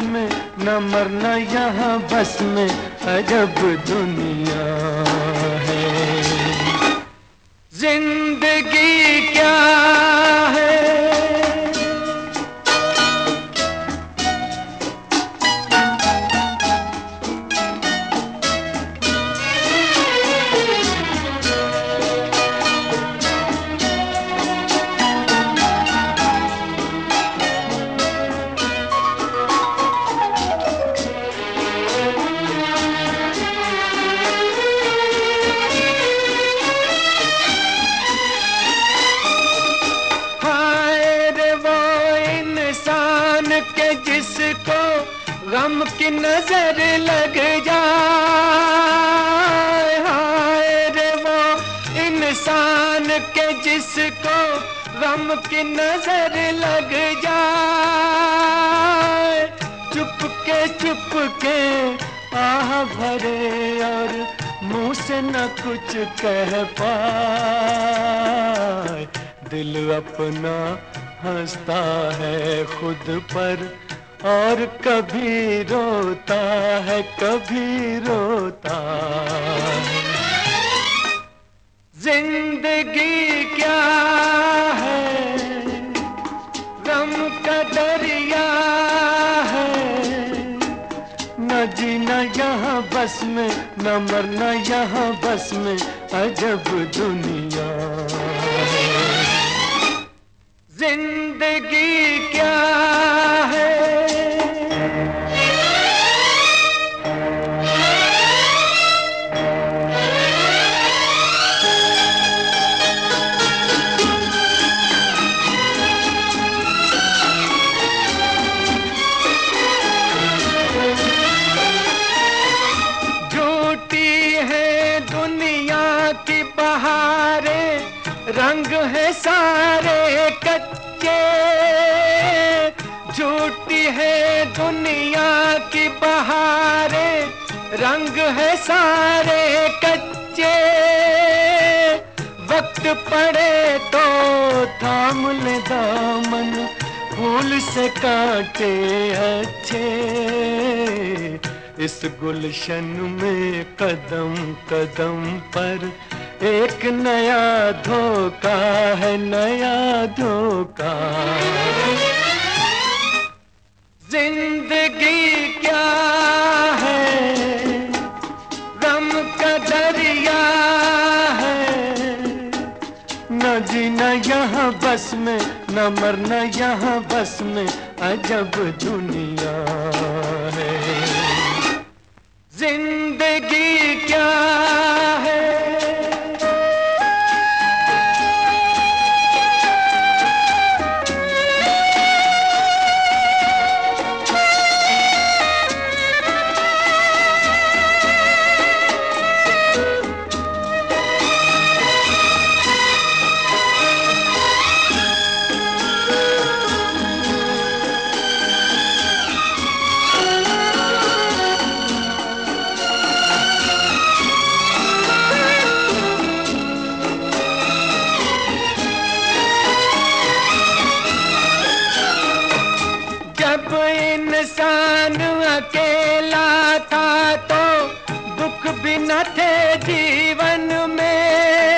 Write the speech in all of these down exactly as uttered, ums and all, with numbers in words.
में, न मरना यहाँ बस में, अजब दुनिया है। जिंदगी क्या है? के जिसको गम की नजर लग जाए, हाय रे वो इंसान के जिसको गम की नजर लग जाए। चुप के चुप के आह भरे और मुंह से न कुछ कह पाए। दिल अपना हंसता है खुद पर और कभी रोता है, कभी रोता है। जिंदगी क्या है? गम का दरिया है। न जीना यहाँ बस में, न मरना यहाँ बस में, अजब दुनिया है। जिंदगी क्या है? झूठी है दुनिया की बहारें, रंग है सारे कच्चे। झूठी है दुनिया की बहारें, रंग है सारे कच्चे। वक्त पड़े तो थाम ले दामन, फूल से कांटे अच्छे। इस गुलशन में कदम कदम पर एक नया धोखा है, नया धोखा। जिंदगी क्या है? गम का दरिया है। न जीना यहाँ बस में, न मरना यहाँ बस में, अजब दुनिया है। जिंदगी क्या है? जब इंसान अकेला था तो दुख भी न थे जीवन में।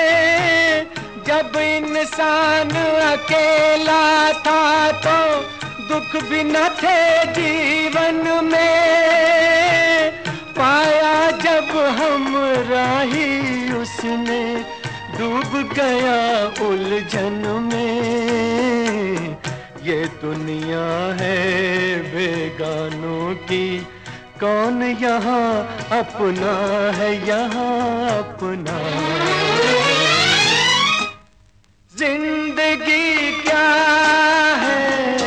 जब इंसान अकेला था तो दुख भी न थे जीवन में। पाया जब हम राही उसने, डूब गया उलझन में। ये दुनिया है बेगानों की, कौन यहाँ अपना है, यहाँ अपना। जिंदगी क्या है?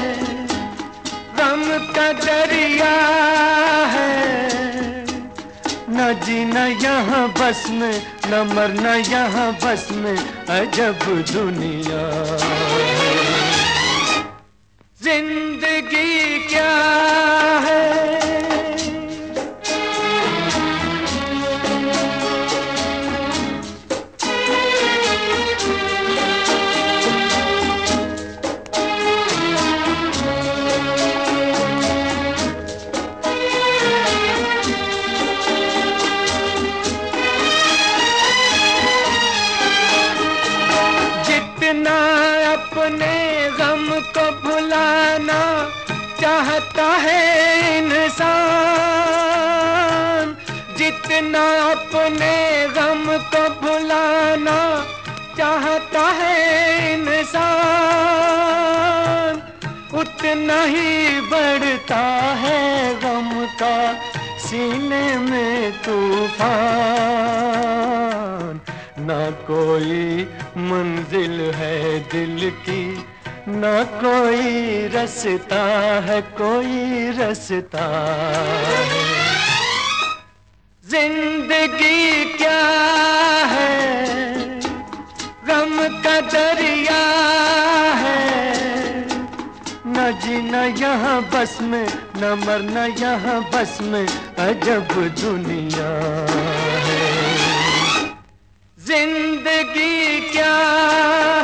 गम का दरिया है। न जीना यहाँ बस में, न मरना यहाँ बस में, अजब दुनिया है। जिंदगी क्या है? चाहता है इंसान जितना अपने गम को भुलाना चाहता है इंसान, उतना ही बढ़ता है गम का सीने में तूफान। ना कोई मंजिल है दिल की, ना कोई रास्ता है, कोई रास्ता है। जिंदगी क्या है, गम का दरिया है, न जीना यहाँ बस में, न मरना यहाँ बस में, अजब दुनिया है। जिंदगी क्या